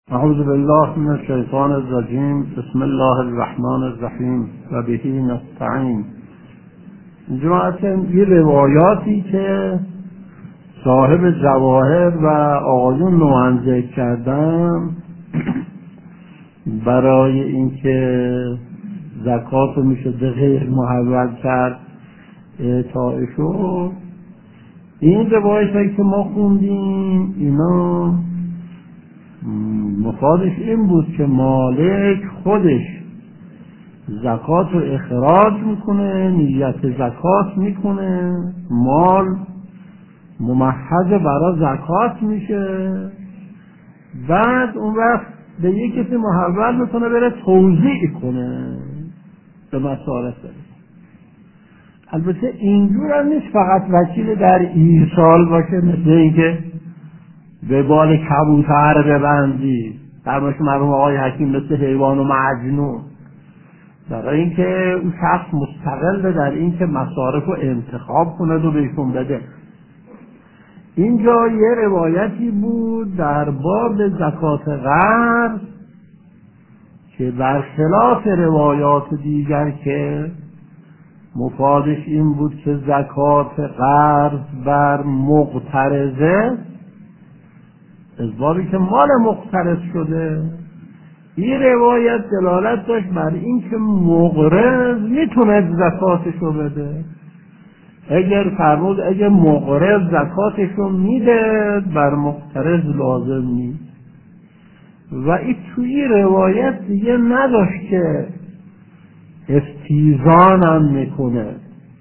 اعوذ بالله من الشیطان الرجیم. بسم الله الرحمن الرحیم و به نستعین. جماعت، یه روایاتی که صاحب جواهر و آقایون نوحن ذکر کردن برای اینکه زکات رو میشه به غیر محول کرد اعطای شد، این روایتی که ما خوندیم اینا مفادش این بود که مالک خودش زکات رو اخراج میکنه، نیت زکات میکنه، مال ممحض برای زکات میشه، بعد اون وقت به یک کسی محول میکنه بره توزیع کنه به مصارف. البته اینجور هم نیست فقط وکیل در ایصال باشه، مثل اینکه به بال کبوتر ببندی در باشه مرحوم آقای حکیم مثل حیوان و مجنون، برای اینکه اون شخص مستقل در اینکه مصارف رو انتخاب کنه و بهشون بده. اینجا یه روایتی بود در باب زکات قرض که برخلاف روایات دیگر که مفادش این بود که زکات قرض بر مقترضه، از بابی که مال مقترض شده، این روایت دلالت داشت بر این که مقرض میتونه زکاتشو بده. اگر مقرض زکاتشو میده بر مقترض لازم نیست. و این توی روایت دیگه نداشت که استیزان هم میکنه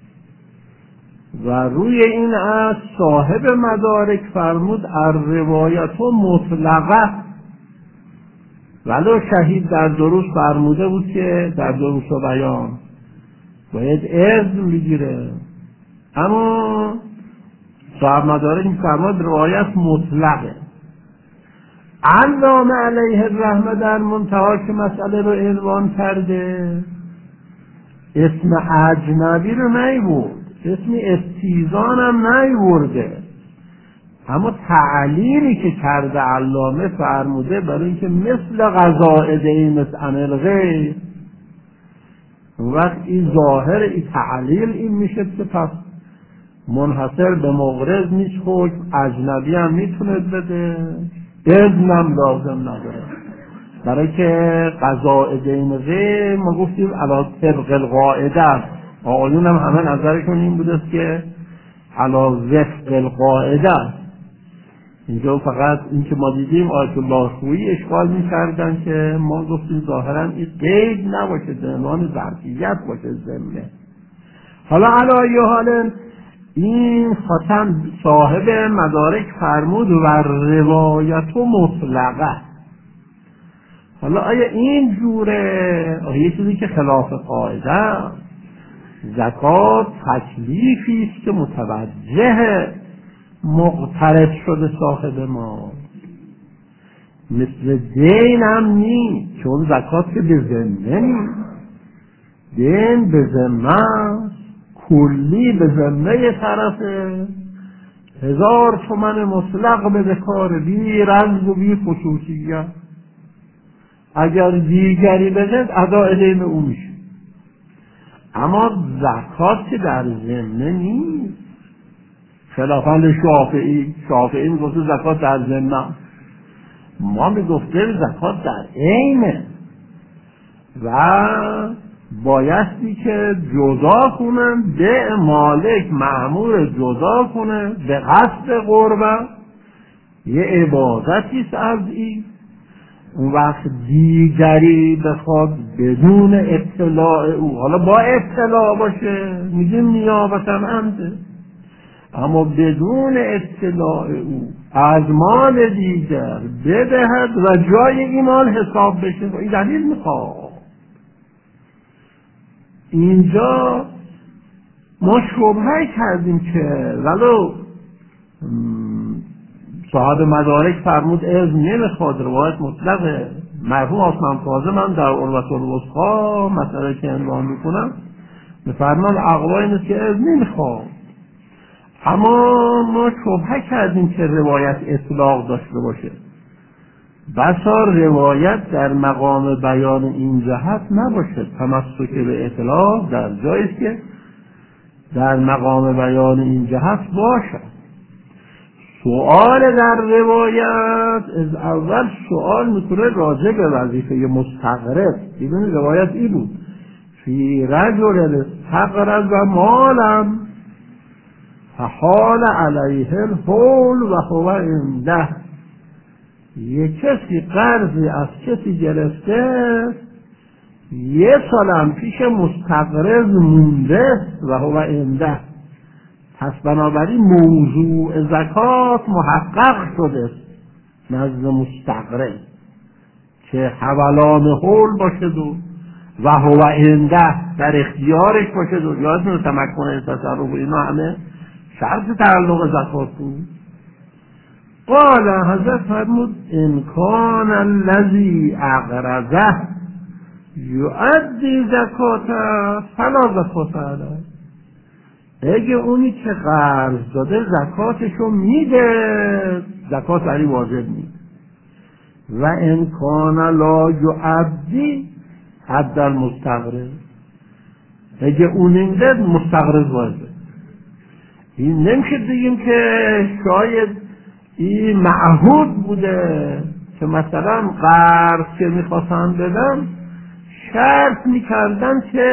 و روی این از صاحب مدارک فرمود الروایت مطلقه، ولو شهید در دروس فرموده بود که در دروس و بیان باید اذن بگیره، اما صاحب مدارک فرمود روایت مطلقه. علامه علیه الرحمه در منتها که مسئله رو عنوان کرده اسم اجنبی رو نیورد، اسم استیزان هم نیورده، اما تعلیلی که کرده علامه فرموده برای اینکه مثل قضاء دین مثل عمل غیر، وقت این ظاهر این تعلیل این میشه که پس منحصر به مقرض نیست، خود اجنبی هم میتونه بده، اذنم لازم نداره. برای که قضاء دین غیر ما گفتیم علی طبق القاعده، آقایون هم همه نظرشون این بوده که علی وفق القاعده. اینجا فقط این که ما دیدیم آیت الله خویی اشکال می‌کردن که ما گفتیم ظاهرا این قید نباشه، عنوان ظرفیت باشه ضمن. حالا علی حال این ختم صاحب مدارک فرمود و روایت مطلقه. حالا آیا این جوره؟ آیا یه چیزی که خلاف قاعده؟ زکات تکلیفی است که متوجه مقترض شده صاحب ما، مثل دین هم نیست، چون زکات که به ذمه نیست، دین به ذمه کلی به ذمه طرفه. 1000 تومن مطلق به کار بی رنج و بی خصوصیت، اگر دیگری بده اداء دین او میشه. اما زکات که در ذمه نیست، خلافاً شافعی میگفته زکات در ذمه، ما میگفتیم زکات در عینه و بایستی که جدا کنن، به مالک مأمور جدا کنه به قصد قربت، یه عبادتی است از این. اون وقت دیگری بخواد بدون اطلاع او، حالا با اطلاع باشه میگیم نیابتا انده، اما بدون اطلاع او از مال دیگر بدهد و جای این مال حساب بشه، این دلیل میخواد. اینجا ما شبهه کردیم که ولو صاحب مدارک فرمود اذن نمیخواد، روایت مطلقه. مرحوم عثمان کاظم من در عروة الوثقی مسئله که عنوان میکنم میفرمان اقوال این است که اذن نمیخواد، اما ما شبهه کردیم که روایت اطلاق داشته باشه بسا روایت در مقام بیان این جهت نباشه، تمسک به اطلاق در جایی که در مقام بیان این جهت باشد. سؤال در روایت از اول سؤال میکنه راجع به وظیفه مستغرق. ببین روایت این بود فی رجل استغرض مالم فحال علیه الحول و هو عنده. یک کسی قرضی از کسی گرفته، یه سالم پیش مستقرض مونده و هو عنده، پس بنابراین موضوع زکات محقق شده نزد مستقرض که حولان حول باشد و هو عنده در اختیارش باشد و یادتون تمکن تصرف و اینا همه شرط تعلق زکات بود. قال حضرت فرمود ان کان الذی اقرضه یؤدی زکاته فلا زکات علیه. اگه اونی که قرض داده زکاتشو میده، زکات علی واجب نیست. و ان کان لا یؤدی حد المستقرض، اگه اون اینده مستقرض واجب. این نمیشه بگیم که شاید این معهود بوده که مثلا قرض که میخواستن بدن شرط میکردن که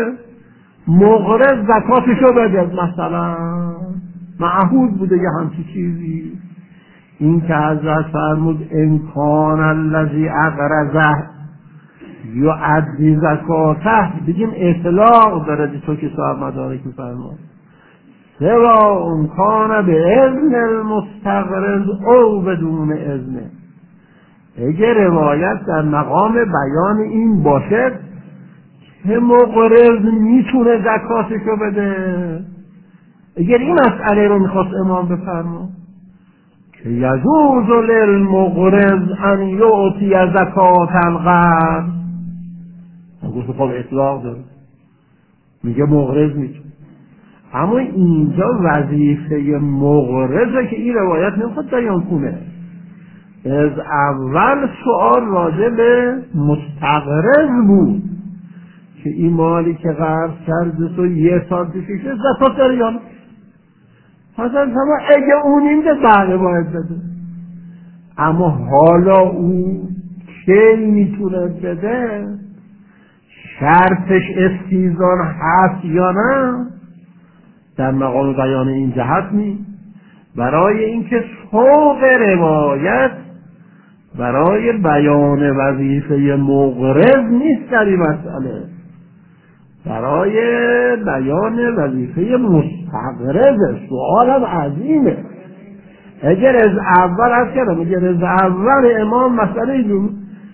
مقرض زکاتشو بده، مثلا معهود بوده یه همچی چیزی. این که حضرت فرمود ان کان الذی اقرضه یؤدی زکاته، بگیم اطلاق داره تو که صاحب مدارک فرمود سواء کان به اذن المستقرض او بدون اذنه. اگر روایت در مقام بیان این باشه که مقرض میتونه زکاتشو بده، اگر این مسئله رو میخواست امام بفرما که یجوز للمقرض ان یعطی زکات القرض، گفت خب اطلاق داره میگه مقرض میتونه. اما اینجا وظیفه مقرضه که این روایت نمیخواد بیان کنه. از اول سؤال راجع به مستقرض بود که این مالی که قرض کرده تو یه سال پیششه زکات داره یا نه. حضرت شما اگه اون اینده بله باید بده، اما حالا اون کی میتونه بده، شرطش استیزان هست یا نه، در مقام بیان این جهت نیست. برای اینکه سوق روایت برای بیان وظیفه مقرض نیست در این مسئله، برای بیان وظیفه مستقرض. سؤالم عظیمه. اگر از اول هست کردم، اگر از اول امام مسئله ایجور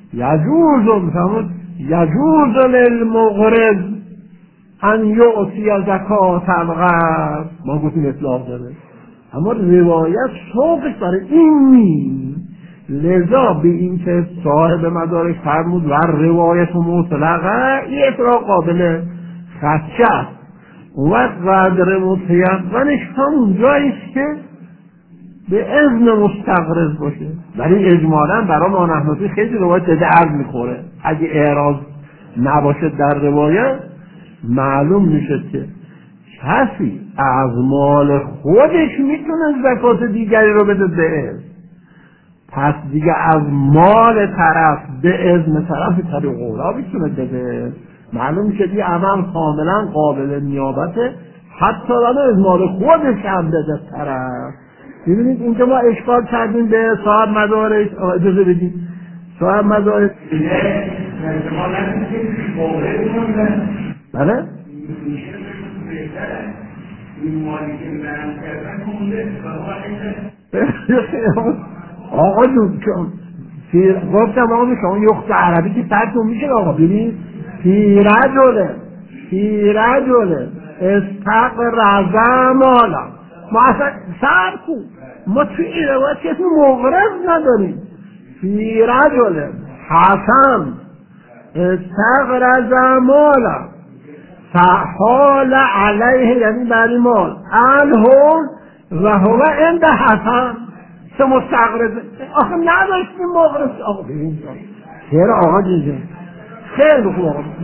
یجوز للمقرض ان یعطی زکات القرض، ما گفتیم اطلاق داره، اما روایت سوقش برای این نیست. لذا به این که صاحب مدارک فرمود و روایت مطلقه، این اطلاق قابل خدشه است. اون وقت قدر متیقنش همون جاییست که به اذن مستقرض باشه. ولی اجمالا برای ما نحنفی خیلی روایت به درد میخوره. اگه اعراض نباشه در روایت معلوم میشه که کسی از مال خودش میتونه زکات دیگری رو بده به اذن، پس دیگه از مال طرف به اذن طرف طریق اولا میتونه بده. معلوم میشه دیگه عمل کاملا قابل نیابته، حتی از مال خودش هم بده طرف. ببینید اینجا ما اشکال کردیم به صاحب مدارک. اجازه بدید صاحب مدارک بله آقا جون گفتم آقا میشه اون یخت عربی که ترکون میشه آقا ببینید فی رجل استقرض مالا. ما اصلا سر کن ما توی این روایت که اسم مقرض نداریم. فی رجل حسن استقرض مالا فحال علیه، یعنی بری مال الحول و هو عند حسن، چه مستقرضه آخه نداشتیم مقرض. آقا ببین چرا آقا دیگه خیلی خوب آقا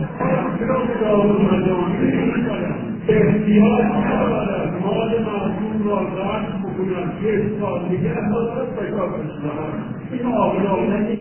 احتیاط ندارد مال مردم را رد بکنند یک سال دیگه اندازه بکار بشنهند این آقلانه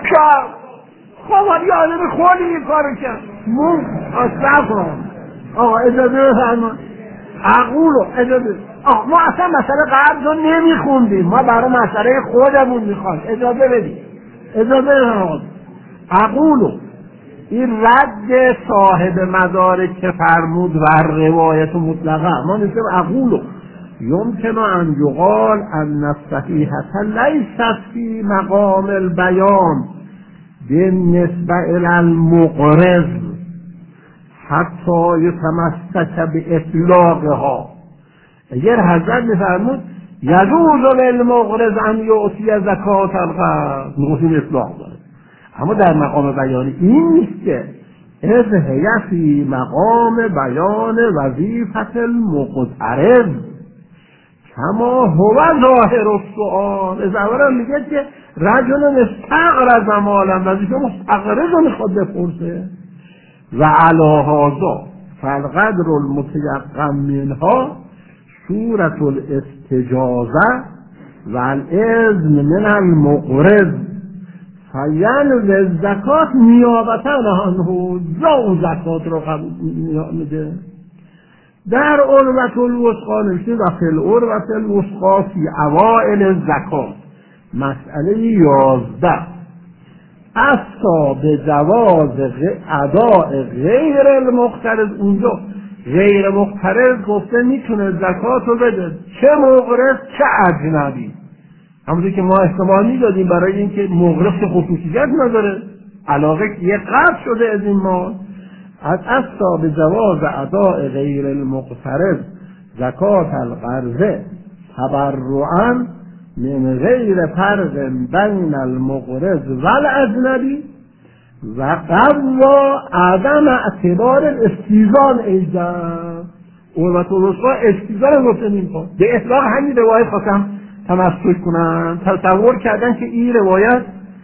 خب یادم خودی این کارو کرد اصلا کنم آقا اجازه بفرما عقولو اجازه ما اصلا مسئله قرض رو نمیخوندیم، ما برای مسئله خودمون میخوایم. اجازه بدیم اجازه بفرما عقولو این رد صاحب مدارک که فرمود و روایت مطلقه ما میگیم عقولو یمکن ان یقال ان الصحیحة لیست فی مقام البیان بالنسبه الی المقرض حتی یتمسک باطلاقها. اگر حضرت میفرمود یجوز للمقرض ان یعطی زکات القرض نقطه اطلاق داره، اما در مقام بیان این نیست که اذ هی فی مقام بیان وظیفة المقترض کما هو ظاهر السؤال. از اولا میگه که رجل استقرض مالا وظیفه مستقرض رو میخواد بپرسه و علی هذا فالقدر المتیقن منها صورت الاستجازه و الاذن من المقرض فینوز الزکات نیابتا عنه زو زکات رو قبول میده. در عروة الوثقی نوشته و فی العروة الوثقی فی اوائل الزکات مسئله 11 اصلا به جواز اداء غیر المقترض. اونجا غیر مقترض گفته میتونه زکات رو بده، چه مقرض چه اجنبی. همونطور که ما احتمالی دادیم برای اینکه مقرض خصوصیت نداره، علاقه یه قرض شده از این مال. از اصلا به جواز اداء غیر المقترض زکات القرض تبرعا من غیر فرق بین المقرض و الاجنبی و قوا عدم اعتبار الاستیزان ایضا. عروة الوثقی استیزان گفته نمیخواد. به اطلاق همین روایت خواستم تمسک کنن، تصور کردن که این روایت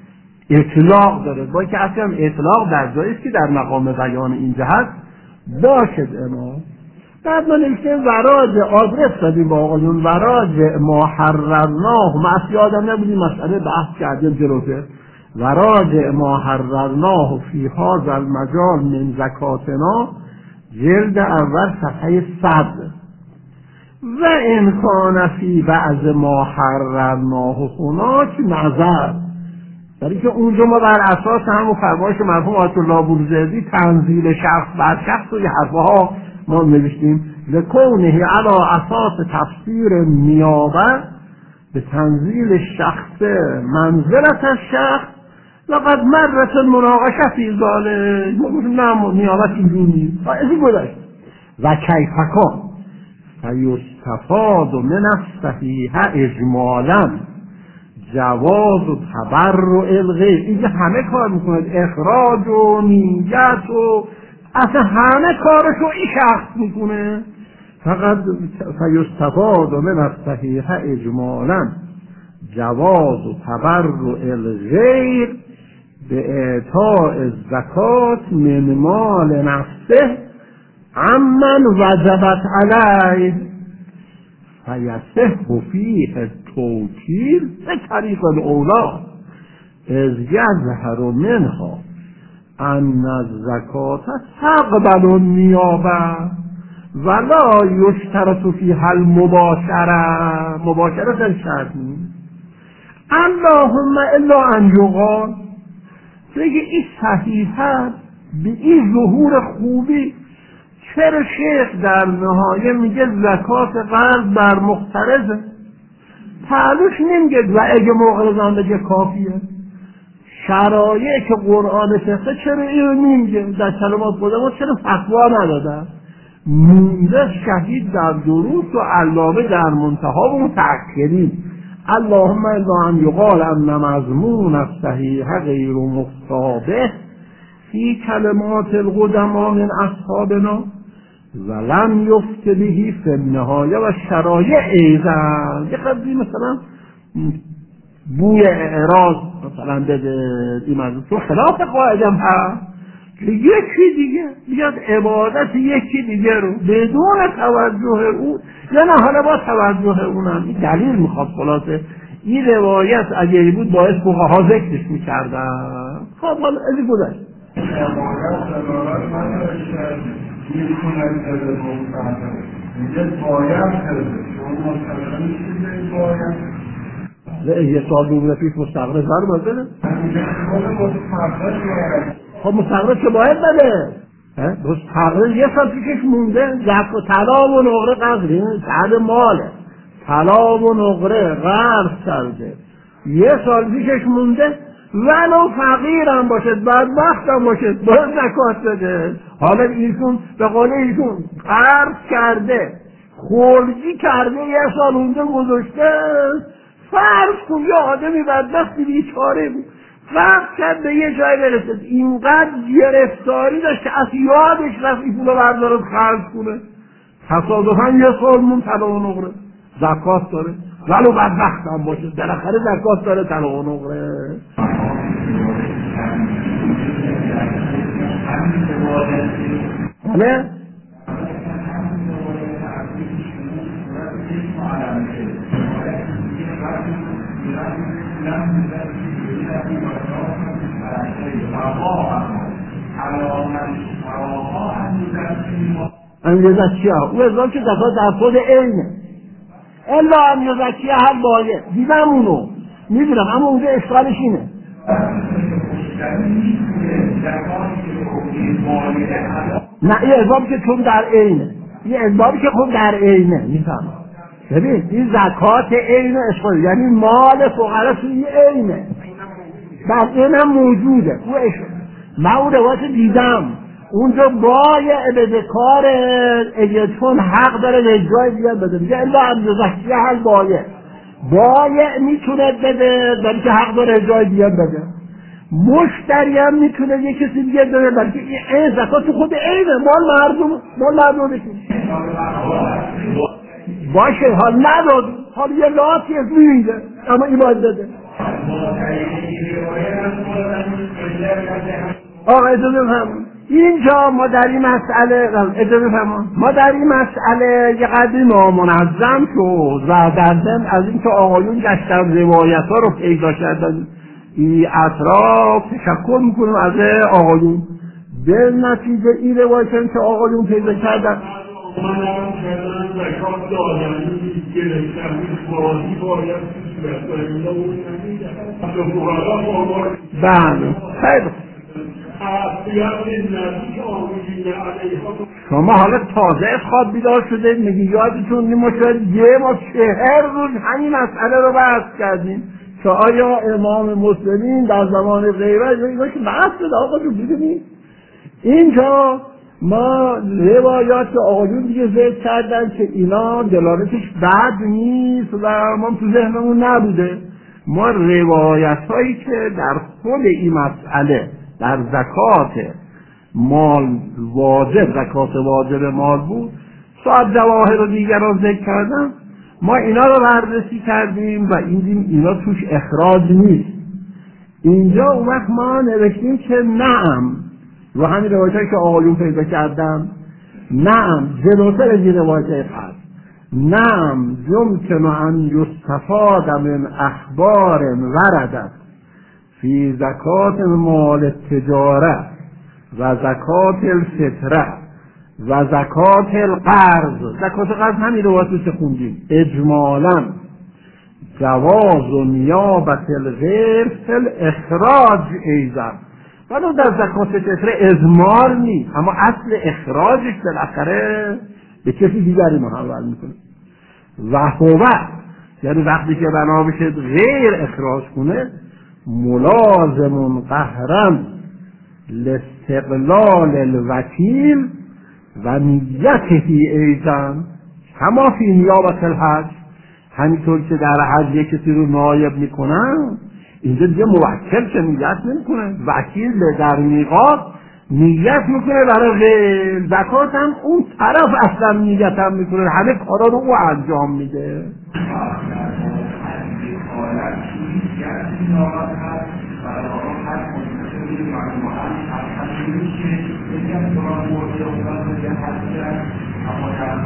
اطلاق داره، با که اصلا اطلاق در جایی است که در مقام بیان این جهت باشد. اما بعد ما نوشته وراج آدرس دادیم با آقایون وراج ما حررناه، ما اصلا یادم نبودیم مسئله بحث کردیم جلوته. وراج ما حررناه فی هذا المجال من زکاتنا جلد اول صفحه 100 و امکان فی بعض ما حررناه هناک نظر، برای که اونجا ما بر اساس همون فرمایش مرحوم آیت الله بروجردی تنزیل شخص بر شخص و حرفها ما نوشتیم لکونه علی اساس تفسیر نیابه به تنزیل شخص منزلت الشخص لقد مرت المناقشه فی ذلک. ما گفتیم نه نیابت اینجوری نیست از این گذشت. و کیفکان فیستفاد من الصحیح اجمالا جواز و تبرع الغیر. اینجا همه کار میکنه، اخراج و نیت و اصلا همه کارشو این شخص میکنه. فقط فیستفاد من الصحیح اجمالا جواز و تبرع الغیر به اعطاء الزکات من مال نفسه عمن وجبت علیه فیصح فیه التوکیل به طریق الاولا اذ یظهر منها ان الزکات تقبل النیابه ولا یشترط فیها المباشره. مباشره خیلی شرط نیست. اللهم الا ان یقال بگه این صحیحه به این ظهور خوبی چرا شیخ در نهایه میگه زکات قرض بر مقترضه، تعلوش نمیگه و اگه مقرضان بگه کافیه. شرایع که قرآن فقه چرا اینو نمیگه؟ در کلمات خودمون چرا فتوا ندادن؟ مونده شهید در دروس و علامه در منتها و متأخرین. اللهم الا ان یقال ان مضمون الصحیح غیر مصابه فی کلمات القدما من اصحابنا ولم یفت بهی فی النهایه و شرایع ایضا. یه قضیه مثلا بوی اعراض مثلا بدهید، تو خلاف قاعدم هست که یکی دیگه بیاد عبادت یکی دیگه رو بدون توجه او یا نه حالا با توجه اونم. این دلیل میخواد خلاصه این روایت اگه بود باعث فقها ذکرش میکردن. خب حالا ازی گذشت یه سال دوباره پیش مستقرش بر بده خب مستقرش که باید بده مستقرش یه سال پیشش مونده زک و طلا و نقره قدری سعد ماله طلا و نقره غرف کرده یه سال پیشش مونده ولو فقیرم باشد بدبختم باشد باید زکات بده. حالا ایشون به قول ایشون قرض کرده خورجی کرده یه سال اونجا گذاشته فرض کن یه آدمی بدبختی بیچاره بود فرض کرد به یه جای برسد اینقدر گرفتاری داشت که از یادش رفت این پولو بردارد خرج کنه تصادفاً یه سال مون طلا و نقره زکات داره ولو بدبخت هم باشه بالاخره زکات داره طلا و نقره. بله امیرزکیه او ازام که زکات در خود اینه الا امیرزکیه هر بایه دیدم اونو میدونم اما اونجا اشکالش اینه نه این ازام که چون در اینه این ازام که خود در اینه میفهم ببین این زکات اینه اشکال یعنی مال فقرا توی اینه در اینم موجوده من اون روایت دیدم اونجا بایع به کار چون حق داره رجای دیگر بده میگه الا امیرزکیه هر بایع میتونه بده برای که حق داره رجای دیگر بده مشتری هم میتونه یه کسی دیگه بده برای که این زکات تو خود اینه مال مردم بکن باشه حال نداد حال یه لاتی از میده اما این باید بده. آقا اجازه بفرمایید اینجا ما در این مسئله اجازه بفرمایید ما در این مسئله یه قدری نامنظم شد و در ضمن از اینکه آقایون گشتن روایت ها رو پیدا کردن این اطراف تشکر میکنم از آقایون به نتیجه این روایت که آقایون پیدا کردن زکات دادنی گرفتن بازی باید بله خیلی شما حالا تازه از خواب بیدار شده میگی یادتون نمیشه یه ما 4 روز همین مسئله رو بحث کردیم که آیا امام مسلمین در زمان غیبت اینا که بحث شده آقا جو بدونید اینجا ما روایات آقایون دیگه ذکر کردن که اینا دلالتش بد نیست و ما تو ذهنمون نبوده. ما روایت هایی که در خود این مسئله در زکات مال واجب زکات واجب مال بود شاید جواهر و دیگران ذکر کردن ما اینا رو بررسی کردیم و اینا توش اخراج نیست. اینجا اون وقت ما نوشتیم که نعم و همین روایتایی که آقایون پیدا کردم نعم جلوتر از این روایتای هست نعم یمکن ان یستفاد من اخبار وردت فی زکات مال التجاره و زکات الفطره و زکات القرض. زکات قرض همین روایتی که خوندیم اجمالا جواز و نیابت الغیر فی الاخراج ایضا ولو در زکات فطره ازمار نیست اما اصل اخراجش بالاخره به کسی دیگری محول میکنه و هو یعنی وقتی که بنا بشه غیر اخراج کنه ملازم قهرا لاستقلال الوکیل و نیته ایضا کما فی نیابت الحج همینطور که در حج یک کسی رو نایب میکنن اینجا دیگه موکل که نیت نمیکنه وکیل در میقات نیت میکنه برای غیر زکات هم اون طرف اصلا نیت هم میکنه همه کارا رو او انجام میده. نیابت هست برای آن هر مستقلی مجموعا هر میشه یکم سران مورد افتاد به هستی هست اما در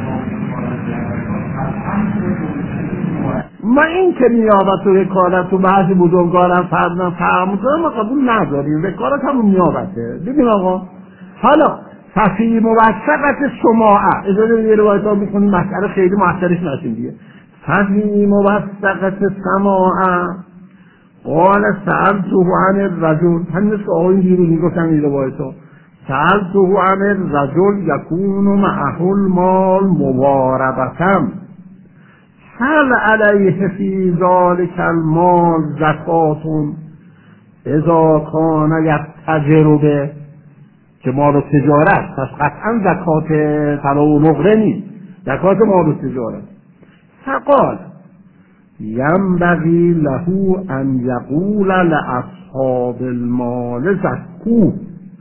ما این که نیابت و وکالت و بعضی بزرگارم فرمودن ما قبول نداریم. وکالت همون نیابته. ببین آقا حالا ففی موثقت سماعه اجازه یه روایت ها میکنیم مسئله خیلی محترش نشیم دیگه. ففی موثقت سماعه قال سألته عن الرجل همین که آقایون دیروز میگفتن این روایت ها سألته عن الرجل یکون معه المال مضاربة هل علیه فی ذلک المال زکات اذا کان یتجر به که مال و تجارت پس قطعا زکات طلا و نقره نیست زکات مال و تجارت. فقال ینبغی له ان یقول لاصحاب المال زکوه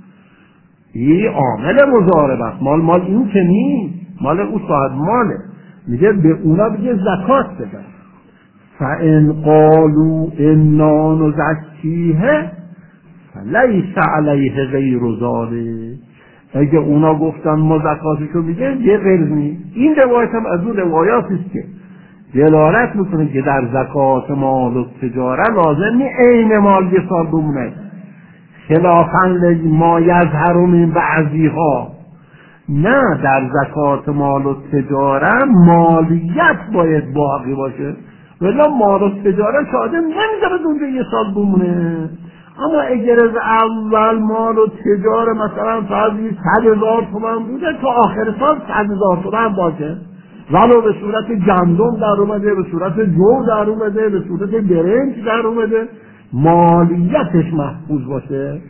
این عامل مضاربه است. مال این که نیست مال او صاحب ماله میگه به اونا بگه زکات بده. فان قالوا انا نزکیه فلیس علیه غیر ذلک اگه اونا گفتن ما زکاتشو میگه یه غیر نیست. این روایت هم از اون روایاتی است که دلالت میکنه که در زکات مال و تجاره لازم نیست عین مال یه سال بمونه خلافاً ما یظهر من بعضیها. نه در زکات مال و تجاره مالیت باید باقی باشه ولی مال و تجاره شاید نمیذاره اونجا یه سال بمونه. اما اگر از اول مال و تجاره مثلا فرضی 100,000 تومان بوده تا آخر سال 100,000 تومان باشه ولو به صورت گندم در اومده به صورت جو در اومده به صورت برنج در اومده مالیتش محفوظ باشه.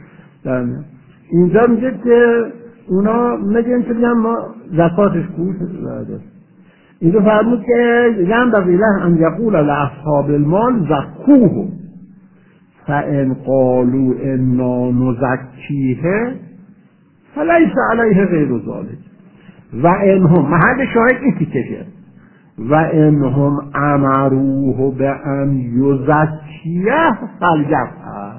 اینجا میگه که اونا میگن که بگم ما زکاتش کوش اینجا فرمود که ینبغی له ان یقول لاصحاب المال زکوه فان قالوا انا نزکیه فلیس علیه غیر ذلک و انهم محل شاهد این تیکشه و انهم امروه به ان یزکیه فلیفعل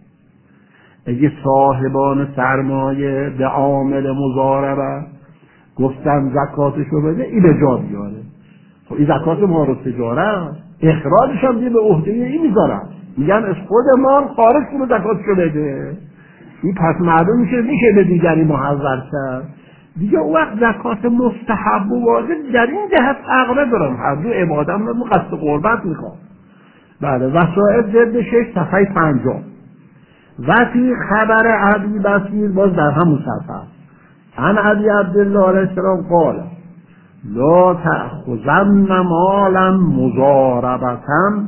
اگه صاحبان سرمایه به عامل مضاربه گفتن زکاتشو بده این به جا بیاره. خب این زکات مال و تجاره اخراجش هم به عهده این میذارن میگن از خود مال خارج کنه زکاتشو بده. این پس معلوم میشه به دیگری محول کرد دیگه. اون وقت زکات مستحب و واجب در این جهت فرق ندارن هر دو عبادت رو قصد قربت میخواد. بله وسائل جلد 6 صفحه 50 و فی خبر ابی بصیر باز در همون صفحه عن ابی عبدالله علیه السلام قال لا تأخذن مالا مضاربة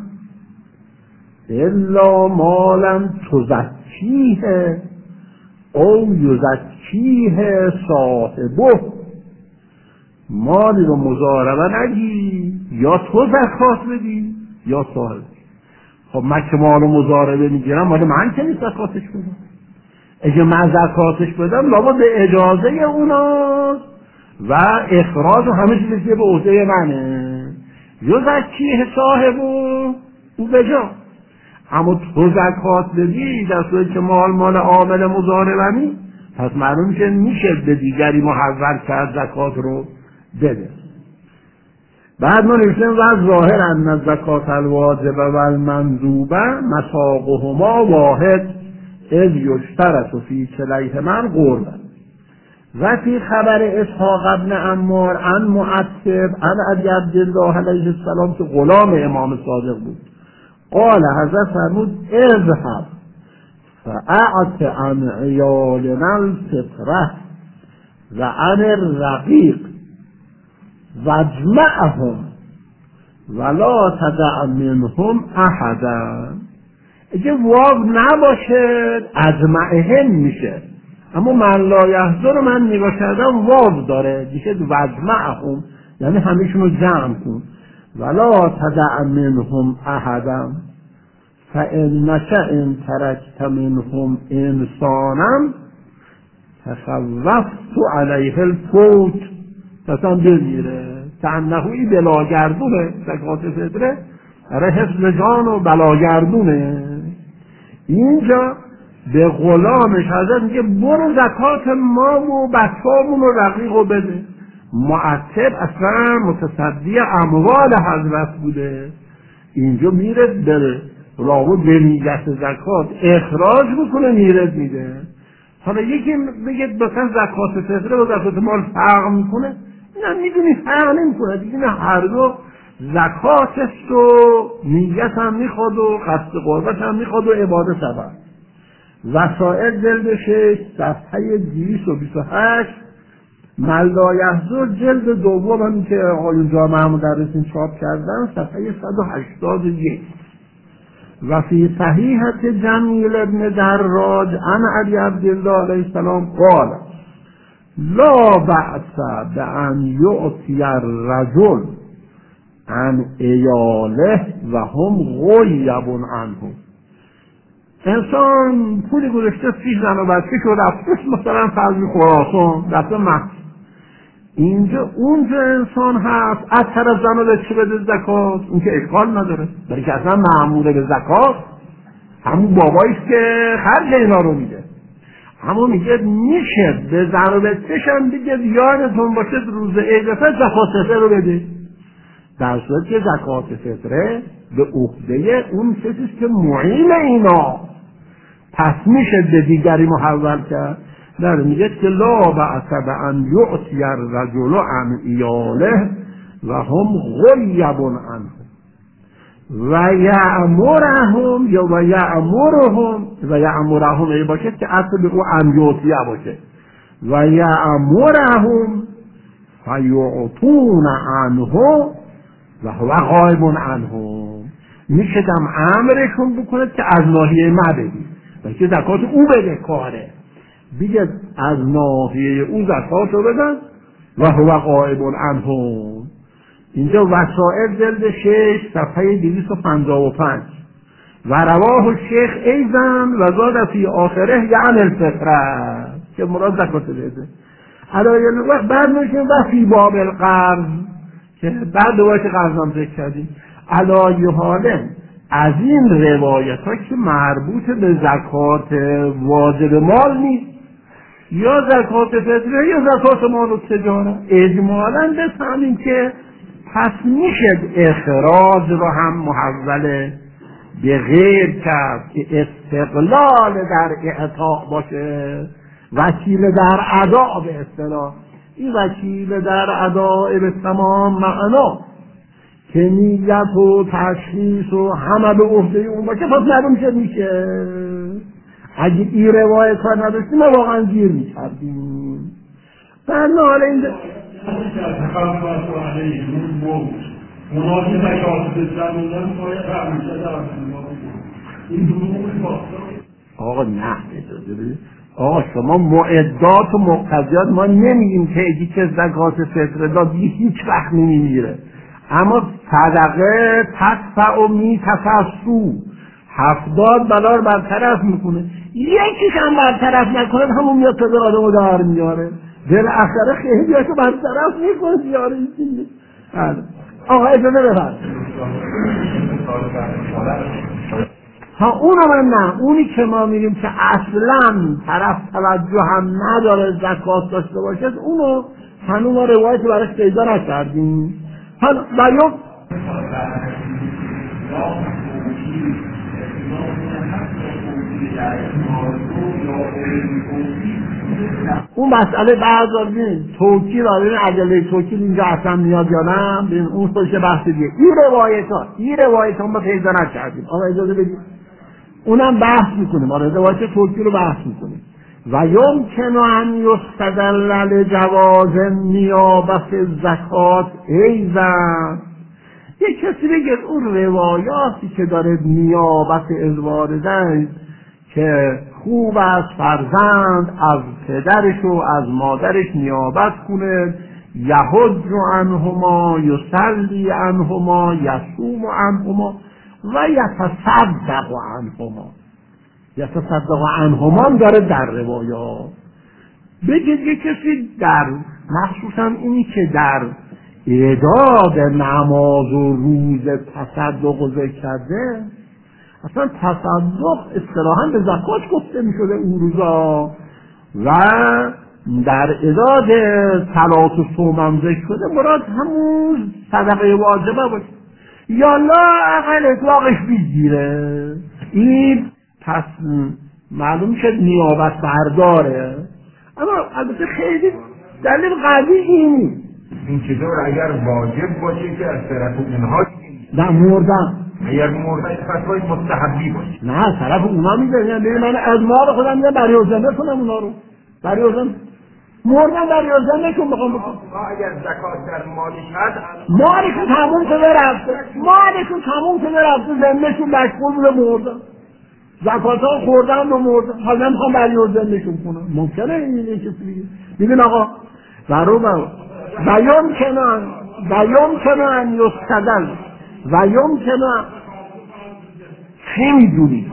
الا مالا تزکیه او یزکیه صاحبه مالی رو مضاربه نگی یا تو زکات بدی یا صاحب. خب من که مال و مضاربه میگیرم مال من که نیست زکاتش بدم. اگه من زکاتش بدم لابد به اجازه اوناست و اخراج و همه چیزی که به عهده منه یزکیه صاحبه او بجا. اما تو زکات بدی در صورتی که مال عامل مضاربه نی پس معلوم که میشه به دیگری محول کرد زکات رو بده. بعد ما نوشتیم و ظاهر ان الزکات الواجب و المندوبه مساقهما واحد اذ یشترط فی کلیهما قربا. و فی خبر اسحاق ابن عمار عن معتب عن ابی عبدالله علیه السلام که غلام امام صادق بود قال حضرت فرمود اذهب فاعط عن عیالنا الفطره و عن الرقیق واجمعهم ولا تدع منهم احدا. اگه واو نباشه اجمعهم میشه اما من لا یحضر من نگاه کردم واو داره میشه واجمعهم یعنی همیشون رو جمع کن. ولا تدع منهم احدا فانک ان ترکت منهم انسانا تخوفت علیه الفوت مثلا بمیره تنهوی بلاگردونه زکات فطره برای حفظ جان و بلاگردونه اینجا به غلامش حضرت میگه برو زکات ما و بچه‌مون و رقیق رو بده. معتب اصلا متصدی اموال حضرت بوده، اینجا میره بره راهو به نیت زکات اخراج بکنه میره میده. حالا یکی بگه مثلا زکات فطره و زکات مال فرق میکنه، نه میدونی فرق نمیکنه دیگه، نه هر دو زکاتش و نیت هم میخواد و قصد قربت هم میخواد و عبادت هم. وسائل جلد 6 صفحه 228، ملایحضر جلد دوم هم که آقایون جامعه مدرسین چاپ کردن صفحه 181. و فی صحیحت جمیل ابن دراج عن علی عبدالله علیه السلام قال لا بأس بأن یعطی الرجل عن عیاله و هم غیب عنه. انسان پولی گذاشته پیش زن و بچه که رفتش مثلا فرضی خراسان رفته مکه، اونجا انسان هست از طرف زن و بچه بده زکات، اون که اشکال نداره، برای که اصلا معموله به زکات همون باباییست که خرج اینا رو میده. همون میگه میشه به زن و بچه‌ش هم بگه یادتون باشه روز عید زکات فطره رو بده، در صورت که زکات فطره به عهده اون کسیست که معین اینا، پس میشه به دیگری محول کرد. در میگه که لا بأس بأن یعطی الرجل عن عیاله و هم غیب عنه و یأمرهم یا و یأمرهم ای باشه که اصل او ان یعطیه باشه و یأمرهم فیعطون عنه و هو غایب عنهم، میشه دم امرشون بکنه که از ناحیه ما بدید و که زکات او بده کاره، بگه از ناحیه او زکات رو بدن و هو غایب عنهم. اینجا وسائل جلد 6 صفحه 255 و رواه الشیخ ایضا و زاد فی آخره یعنی الفطره که مراد زکات بده. علایه الوقت بعد میشه و فی باب القرض که بعد دوباره قرض هم ذکر کردیم. علایه حاله از این روایت ها که مربوط به زکات واجب مال نیست یا زکات فطره یا زکات مال و تجارت، اجمالا بفهمیم که پس میشه اخراج رو هم محول به غیر کرد که استقلال در اعطا باشه، وکیل در ادا به اصطلاح. این وکیل در ادا به تمام معنا که نیت و تشخیص و همه به عهده اون باشه، پس معلوم میشه اگه این روایت ها نداشتیم ما واقعا گیر میکردیم. برنامه حالا این آقا نه اجازه بدید آقا شما معدات و مقتضیات ما نمیگیم که اگه که زکات فطره داد هیچ وقت نمیمیره، اما صدقه تدفع و میتفسو 70 بلا رو برطرف میکنه، یکیش هم برطرف نکنه همون میاد تا آدمو در میاره، بالاخره خیلی هاشو برطرف میکنه زیاره این. آقا اجازه بفرد ها اونو من نه، اونی که ما میریم که اصلا طرف توجه هم نداره زکات داشته باشه اونو هنوز ما روایتی براش پیدا نکردیم. حالا بیان اون مسئله بعض توکیل آدمی عجله توکیل اینجا اصلا میاد یا نه، ببین اون خوشه بحث دیگه. این روایت ها ما پیدا نکردیم، آقا اجازه بدید اونم بحث میکنیم، آره روایت توکیل رو بحث میکنیم. و یمکن ان یستدل لجواز نیابت زکات ایضا، یک کسی بگه اون روایاتی که داره نیابت ازواردن که خوب از فرزند از پدرش و از مادرش نیابت کنه، یحج عنهما یصلی عنهما یصوم عنهما و یتصدق عنهما داره در روایات. بگید یک کسی در مخصوصا اینی که در اعداد نماز و روز تصدق و ذکر کرده اصلا تصدق اصطلاحاً به زکات گفته میشده اون روزا و در ازاد صلات و صوم ذکر شده مراد همون صدقه واجبه باشه یا لا اقل اطلاقش بگیره. این پس معلوم شد نیابت برداره، اما البته خیلی دلیل قوی اینی این چطور اگر واجب باشه که از طرف اونها نه مردن، اگر مردن پس باید مستحبی باشه. نه طرف اونا میده، یعنی من از مال خودم میدم برای ازنده کنم اونا رو برای ازنده مردن برای ازنده کن بخوام بکن. اگر زکات در مالش هست مالشون تموم شده رفته، مالشون تموم شده رفته، زندهشون مشغول بوده مردن، زکات ها خوردن و مردن، حالا میخوام برای ازندهشون کنم. ممکنه این کسی بگه ببین آقا برو و یمکن ان یستدل و یمکن چی میدونی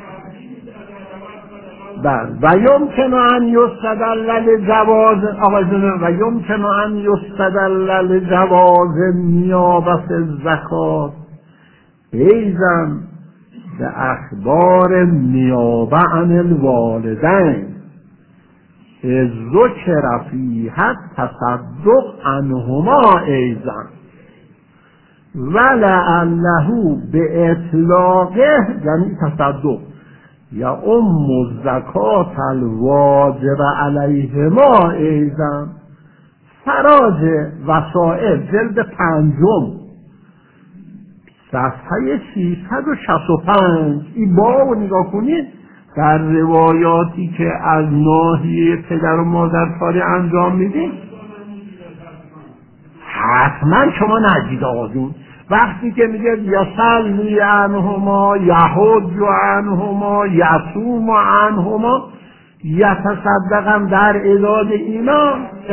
و یمکن ان یستدل لجواز و یمکن ان یستدل لجواز نیابت الزکات ایضا به اخبار نیابه عن الوالدین ذکر فیها التصدق عنهما ایضا ولعله به اطلاقه یعنی تصدق یا الزکات الواجب علیهما ایضا. فراج وسائل جلد 5 صفحه 365 این بابو نگاه کنید. در روایاتی که از ناحیه پدر و مادر کاری انجام میدید حتما شما نجید آقایون وقتی که میگه یصلی عنهما یحج عنهما یصوم عنهما یتصدقم در ازاد اینا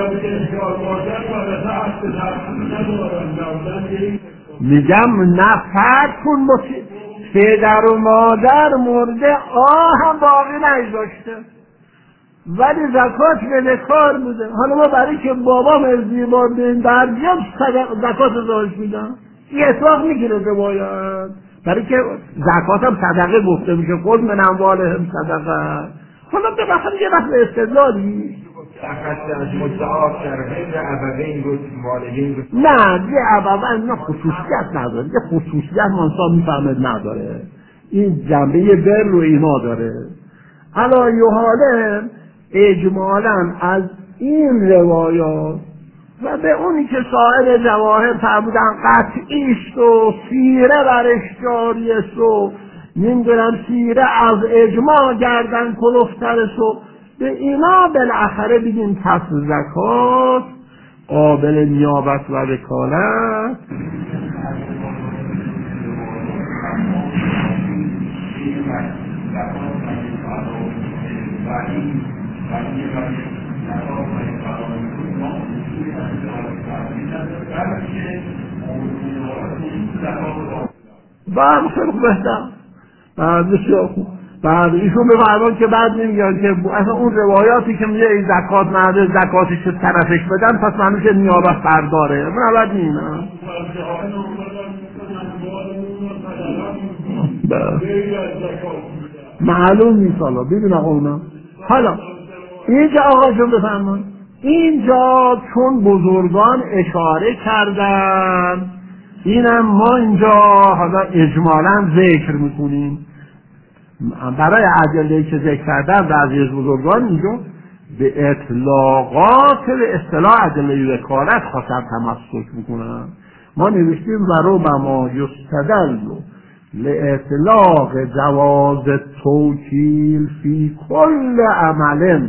میگم نفر کن پدر و مادر مرده هم باقی نگذاشته ولی زکات بده کار بوده. حالا ما برای که بابام ازدیبار به این درجه زکات ازاش میدم این اطلاق میگیره باید برای که زکات هم صدقه گفته میشه خود من اموالهم صدقه. حالا به وقت یه وقت به استدلالی از مدعا در غیر ابوین بود والدین بود نه یه ابوین نه خصوصیت نداره، یه خصوصیت منصاب میفهمد نداره، این جنبه بر رو اینا داره. علا یحاله اجمالا از این روایات و به اونی که سایر جواهر فرمودن قطعیست و سیره برش جاریست و نمیدونم سیره از اجماع گردن کلفترست و به اینا بالاخره بگیم پس زکات قابل نیابت و وکالت خیلی بهتر بسیار خوب. بعد ایشون به فرمان که بعد نمیگن که اصلا اون روایاتی که میگه این زکات نده زکاتش طرفش بدن پس معنی که نیابت برداره بعد نه معلوم نیست. حالا ببین آقا اونا حالا اینجا آقا جون بفرمان اینجا چون بزرگان اشاره کردن اینم ما اینجا حالا اجمالا ذکر میکنیم برای ادله‌ای که ذکر کردن بعضی از بزرگان اینجا به اطلاقات به اصطلاح ادله وکالت خاطر تمسک میکنن. ما نوشتیم و ربما یستدل لاطلاق جواز التوکیل فی کل عمل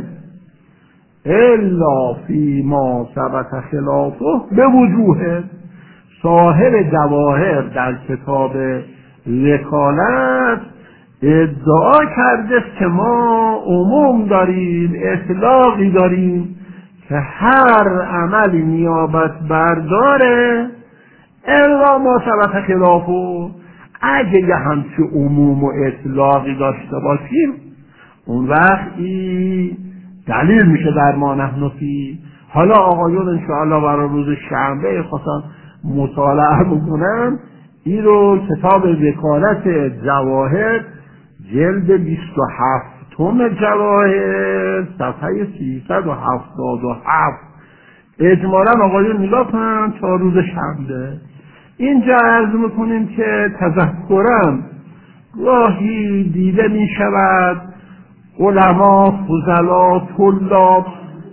الا فی ما ثبت خلافه به وجوه. صاحب جواهر در کتاب وکالت ادعا کرده که ما عموم داریم اطلاقی داریم که هر عملی نیابت برداره الا ما ثبت خلافه. اگه یه همچه عموم و اطلاقی داشته باشیم اون وقتی دلیل میشه در ما نحن فی. حالا آقایون انشاءالله برای روز شنبه خواستم مطالعه بکنم این رو کتاب وکالت جواهر جلد 27 جواهر صفحه 377 اجمالا آقایون نگاه کنن تا روز شنبه. اینجا عرض میکنیم که تذکرم گاهی دیده می شود علما، فضلا، طلاب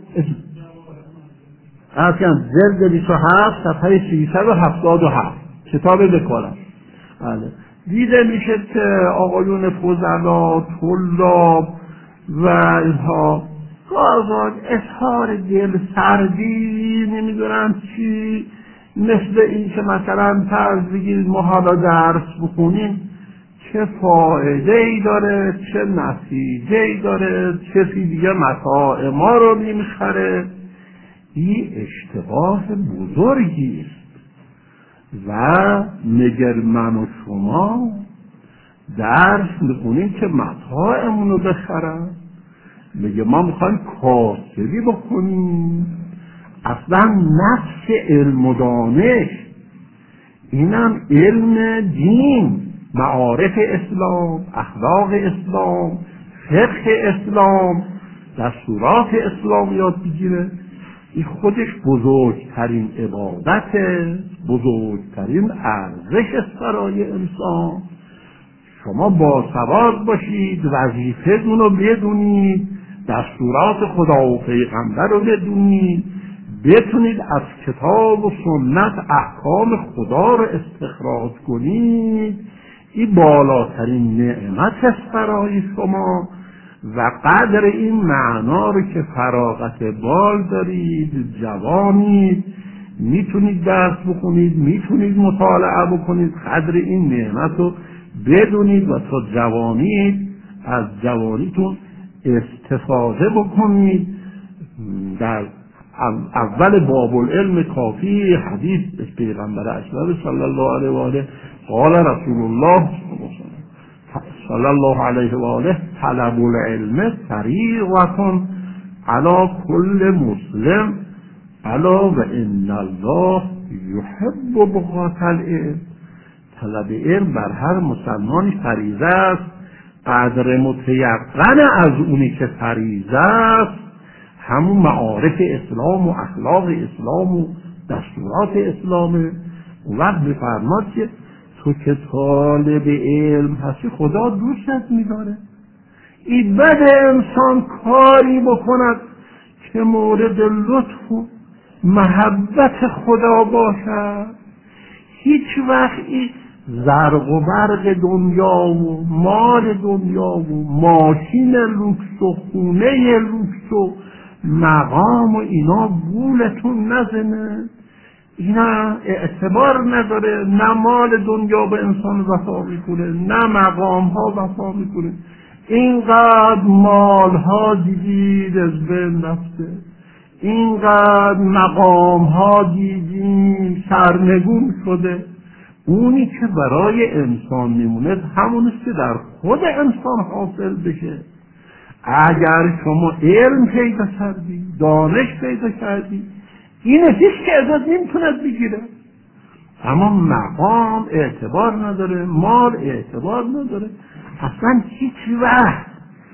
جلد 27 صفحه 377 کتاب وکالت دیده میشه که آقایون فضلا، طلاب و اینها گاهی اظهار دل سردی نمیدونم چی، مثل این که مثلا فرض بگیرید ما حالا درس بخونیم چه فایده ای داره، چه نتیجه ای داره، کسی دیگه متاع ما رو نمیخره. این اشتباه بزرگی است و مگر من و شما درس میخونیم که متاعمون رو بخرن؟ میگه ما میخوایم کاسبی بکنیم. اصلا نفس علم و دانش اینم علم دین، معارف اسلام، اخلاق اسلام، فقه اسلام، دستورات اسلام یاد بگیره. این خودش بزرگترین عبادته، بزرگترین ارزش است برای انسان. شما باسواد باشید، وظیفه‌تون رو بدونید، دستورات خدا و پیغمبر رو بدونید، بتونید از کتاب و سنت احکام خدا رو استخراج کنید. این بالاترین نعمت است برای شما و قدر این معنا رو که فراغت بال دارید، جوانید، میتونید درس بخونید، میتونید مطالعه بکنید، قدر این نعمت رو بدونید و تا جوانید از جوانیتون استفاده بکنید. در اول باب العلم کافی حدیث پیغمبر اکرم صلی الله علیه و آله قال رسول الله صلی الله علیه و آله طلب العلم فریضة علی کل مسلم الا و ان الله یحب بغاة العلم. طلب علم بر هر مسلمانی فریضه است. قدر متیقن از اونی که فریضه است همون معارف اسلام و اخلاق اسلام و دستورات اسلامه. اون وقت میفرماد که تو که طالب علم هستی خدا دوستت میداره. این بد انسان کاری بکند که مورد لطف و محبت خدا باشد، هیچ وقت این زرق و برق دنیا و مال دنیا و ماشین لوکس و خونه لوکس و مقام و اینا گولتون نزنه. اینا اعتبار نداره. نه مال دنیا به انسان وفا میکنه، نه مقام ها وفا میکنه. اینقدر مال ها دیدید از بین رفته، اینقدر مقام ها دیدیم سرنگون شده. اونی که برای انسان میمونه همونیست که در خود انسان حاصل بشه. اگر شما علم پیدا کردی، دانش پیدا کردی، این هیچ که ازت نمیتوند بگیره. اما مقام اعتبار نداره، مال اعتبار نداره، اصلا هیچ وقت.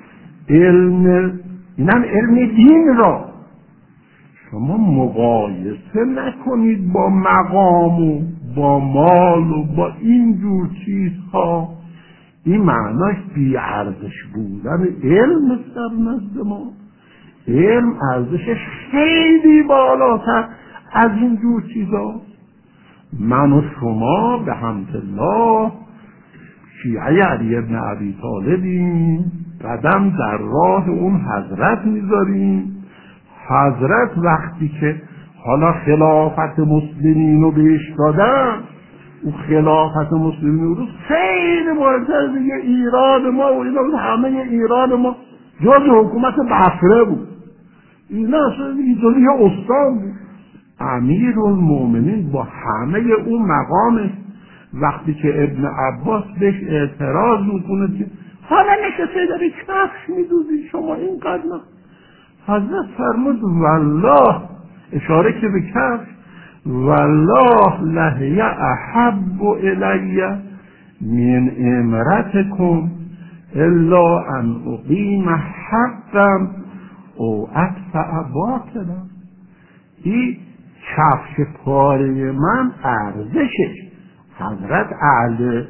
اینم علم دین را شما مقایسه نکنید با مقام و با مال و با این جور چیزها. این معناش بی‌ارزش بودن علم است در نزد ما. علم ارزشش خیلی بالاتر از این جور چیزا. من و شما به حمدالله شیعه علی ابن ابی طالبیم، قدم در راه اون حضرت میذاریم. حضرت وقتی که حالا خلافت مسلمین رو بهش دادن، اون خلافت مسلمین رو خیلی مهمتر دیگه ایران ما و اینا همه ایران ما جز حکومت بصره بود. اینا اصلا اینطوری استان بود. امیر المؤمنین با همه اون مقامش وقتی که ابن عباس بهش اعتراض میکنه که حالا نشسته داری کفش میدوزی شما اینقدر نه، حضرت فرمود والله، اشاره که به کفش، والله لهی احب الی من امرتکم الا ان اقیم حقا او ادفع باطلا. این کفش پاره من ارزشش حضرت اهل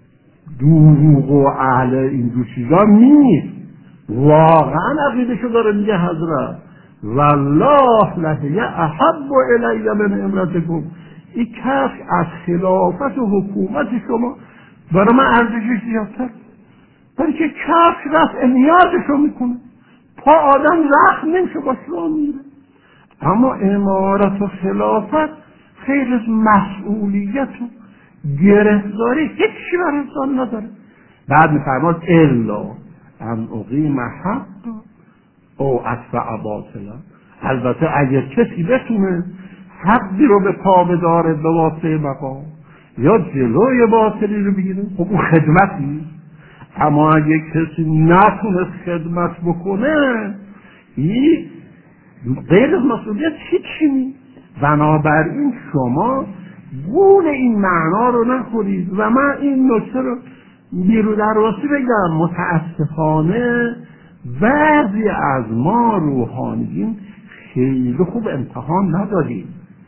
دروغ و اهل اینجور چیزا نیست، واقعا عقیدشو داره میگه حضرت والله لهی احب الی من امرتکم، این کفش از خلافت و حکومت شما برای من ارزشش زیادتر، برای که کفش رفع نیازشو میکنه، پا آدم زخم نمیشه با شما میره. اما امارت و خلافت خیلی از مسئولیت و گرفتاری هیچی بر انسان نداره. بعد میفرماد الا ان اقیم حق او ادفع باطلا. البته اگر کسی بتونه حقی رو به پا بداره به واسطه مقام یا جلوی باطلی رو بگیره، خب اون خدمت نیست. اما اگر کسی نتونه خدمت بکنه این غیر از مسئولیت هیچی نیست. بنابراین شما گول این معنا رو نخورید. و من این نکته رو بیرو درواسی بگم، متاسفانه بعضی از ما روحانیین خیلی خوب امتحان نداریم.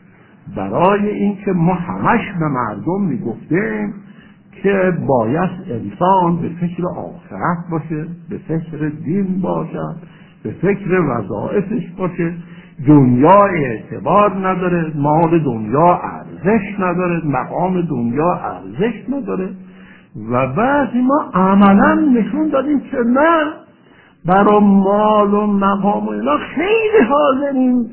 برای اینکه ما همش به مردم میگفتیم که باید انسان به فکر آخرت باشه، به فکر دین باشه، به فکر وظایفش باشه، دنیا اعتبار نداره، مال دنیا ارزش نداره، مقام دنیا ارزش نداره. و بعضی ما عملا نشون دادیم که نه، برای مال و مقام و اینا خیلی حاضرین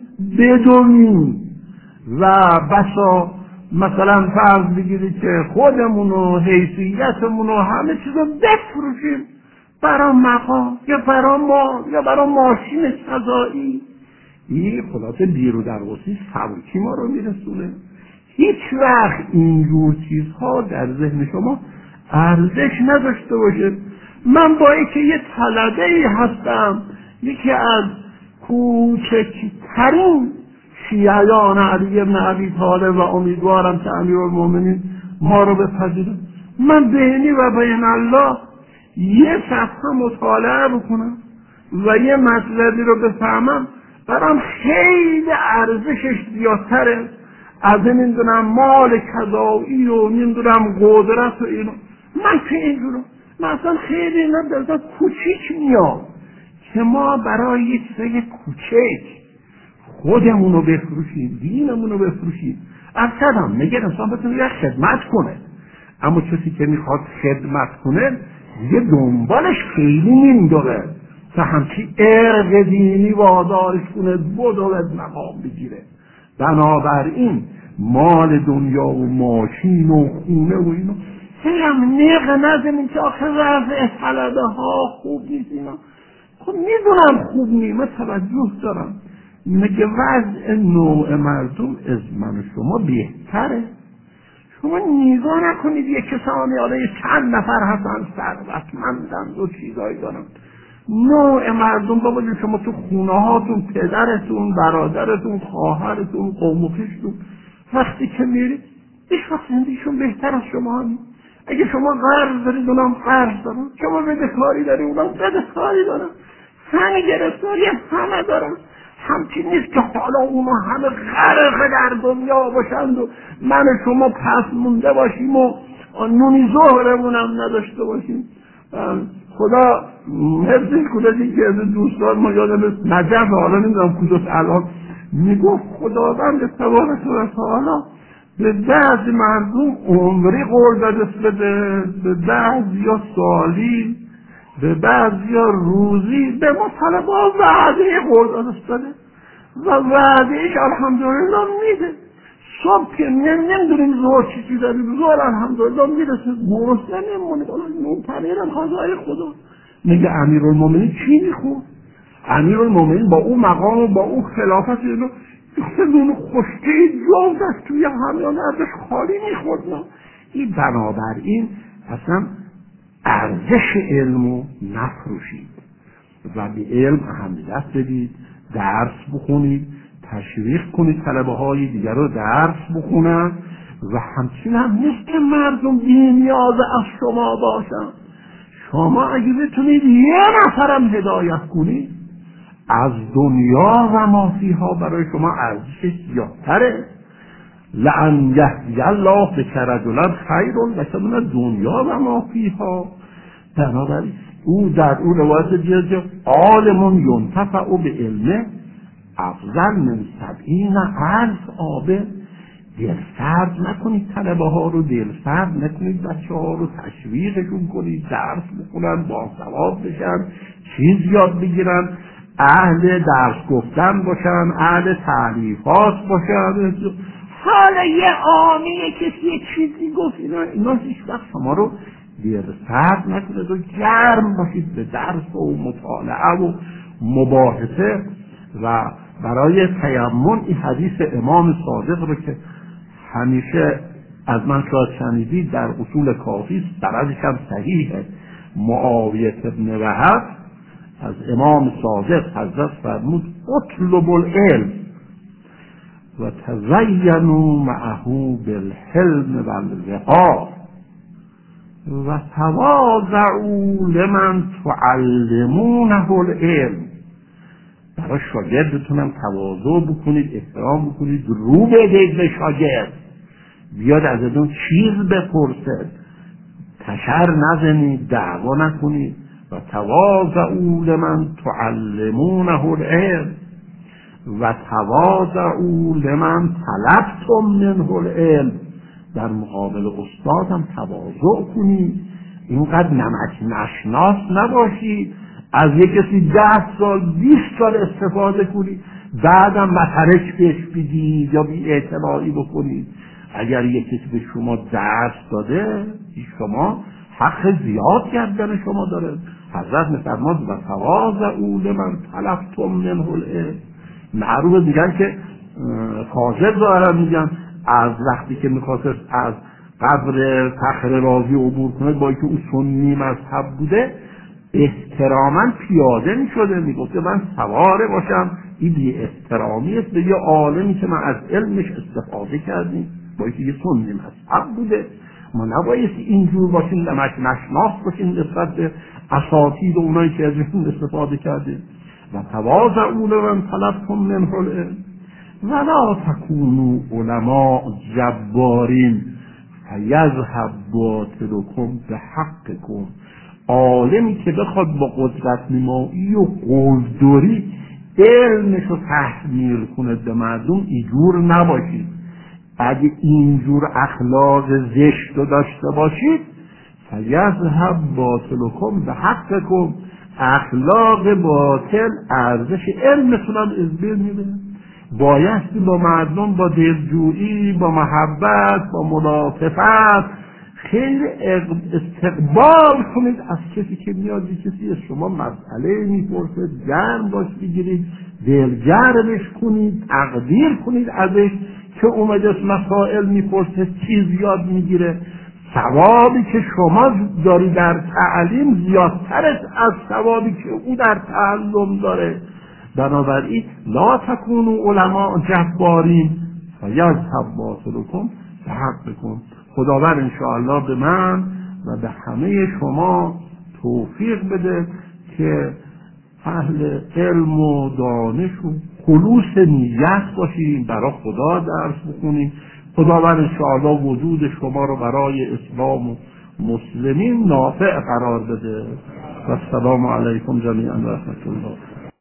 بدونیم و بسا مثلا فرض بگیرید که خودمون و حیثیتمون و همه چیز رو بفروشیم برای مقام یا برای مال یا برای ماشین فضایی. این خلاصه بیرو درواسی سبکی ما رو میرسونه. هیچ وقت اینجور چیزها در ذهن شما ارزش نداشته باشه. من با اینکه یه طلبه‌ای هستم، یکی از کوچکترین شیعیان علی بن ابی طالب و امیدوارم که امیرالمومنین ما رو بپذیره، من بینی و بین الله یه صفحه مطالعه بکنم و یه مطلبی رو بفهمم برام خیلی ارزشش زیادتره از نمیدونم مال کذایی و نمیدونم قدرت و اینو. من که اینجورو مثلا خیلی اینا دلتا کوچیک میاد که ما برای یه چیزای کوچک خودمون رو بفروشیم، دینمون رو بفروشیم. اصلا میگه انسان بتونه یه خدمت کنه، اما کسی که میخواد خدمت کنه دیگه دنبالش خیلی نمیداره که همچی ارق دینی وادارش کنه بدولت مقام بگیره. بنابراین مال دنیا و ماشین و خونه و اینو هم نقه نزمین که آخه وضع طلبه ها خوب نیست اینا. خب میدونم خوب نیست، من توجه دارم، میگه وضع نوع مردم از من و شما بهتره. شما نگاه نکنید یه کسانی حالا چند نفر هستن ثروتمندن و چیزایی دارن. نوع مردم بابا شما تو خونه هاتون پدرتون، برادرتون، خواهرتون، قوم و خویشتون وقتی که میرید هیچ وقت زندگیشون بهتر از شما نیست. اگه شما قرض دارید اونم قرض دارن، شما بدهکاری دارید اونم بدهکاری دارن، همه گرفتاری همه دارن. همچین نیست که حالا اونا همه غرق در دنیا باشند و من و شما پس مونده باشیم و نونی ظهرمون هم نداشته باشیم. خدا حفظش کنه که از دوستان ما یادم نجف، حالا نمیدونم کجاست الان، میگفت خداوند تبارک و تعالی به بعضی مردم عمری قول داده بده، به بعضیا سالی، به بعضیا روزی، به ما طلبه ها وعده قول داده و وعدهش الحمدلله میده. صبح که نمیدونیم زور چی داریم، زور الحمدلله میرسه، گرسنه نمیمونه، نون پنیرم خدای خدا. میگه امیرالمومنین چی میخورد؟ امیرالمومنین با اون مقام و با اون خلافت اینو نون خشکی جا دست توی همیانه ازش خالی میخورد. این بنابراین اصلا ارزش علمو نفروشید و به علم اهمیت بدید، درس بخونید، تشویق کنید طلبه های دیگر رو درس بخونن و همچنین هم نیست که مردم بی‌نیاز از شما باشن. شما اگه بتونید یه نفرم هدایت کنید، از دنیا و ما فیها برای شما ارزشش زیادتره. لأن یهدی الله بک رجلا خیر لک من الدنیا و ما فیها. بنابراین او در اون روایت دیگه عالم ینتفع بعلمه افضل من 70,000 عابد. دلسرد نکنید طلبه ها رو، دلسرد نکنید بچه ها رو، تشویقشون کنید درس بخونن، باثواب بشن، چیز یاد بگیرن، اهل درس گفتن باشن، اهل تعریفات باشن. حالا یه آمیه کسی یه چیزی گفت، اینا هیچ وقت شما رو دلسرد نکنید و گرم باشید به درس و مطالعه و مباحثه. و برای تیمم این حدیث امام صادق رو که همیشه از من شاید شنیدید در اصول کافی، سندش هم صحیحه، معاویه بن وهب از امام صادق حضرت فرمود اطلبوا العلم و تزینوا معه بالحلم والوقار و تواضعوا لمن تعلمونه العلم. برای شاگردتون هم تواضع بکنید، احترام بکنید، رو بدید به شاگرد، بیاد ازتون چیز بپرسه، تشر نزنید، دعوا نکنید. و تواضعوا لمن تعلمونه العلم و تواضعوا لمن طلبتم منه العلم. در مقابل استاد هم تواضع کنید، اینقدر نمک نشناس نباشید، از یک کسی 10 سال 20 سال استفاده کنید بعدم مترک بهش بگید یا بی اعتنایی بکنید. اگر یک کسی به شما درس داده، شما حق زیاد گردن شما داره. حضرت می‌فرماد و تواضعوا لمن طلبتم منه العلم. معروف میگن که فاضل دارن، میگن از وقتی که میخواست از قبر فخر رازی عبور کنه، با اینکه او سنی مذهب بوده، احتراما پیاده میشده، میگفته من سواره باشم، این بی احترامی است به یه عالمی که من از علمش استفاده کردیم، با اینکه یه سنی مذهب بوده. ما نباید اینجور باشیم، نمک نشناس باشیم نسبت به اساطیر و اونایی که ازشون استفاده کردیم. و تواضعوا لمن طلبتم منه العلم ولا تکونوا علماء جبارین فیذهب باطلکم بحقکم. عالمی که بخواد با قدرت نمایی و قلدری علمش رو تحمیل کنه به مردم، اینجور نباشید. اگه اینجور اخلاق زشت رو داشته باشید، فیذهب باطلکم بحقکم، اخلاق باطل ارزش علمتون هم از بین میره. بایستی با مردم با دلجویی، با محبت، با ملاطفت خیلی استقبال کنید از کسی که میاد، کسی از شما مسئله میپرسه، گرم باش بگیرید، دلگرمش کنید، تقدیر کنید ازش که اومده مسائل میپرسه، چیز یاد میگیره. ثوابی که شما داری در تعلیم زیادتر از ثوابی که او در تعلم داره. بنابراین لا تکونوا علماء جبارین فیذهب باطلکم بحقکم. خداوند انشاءالله به من و به همه شما توفیق بده که اهل علم و دانش و خلوص نیت باشیم، برای خدا درس بخونیم. خداوند انشاءالله وجود شما رو برای اسلام و مسلمین نافع قرار بده. و السلام علیکم جمیعا و رحمت الله.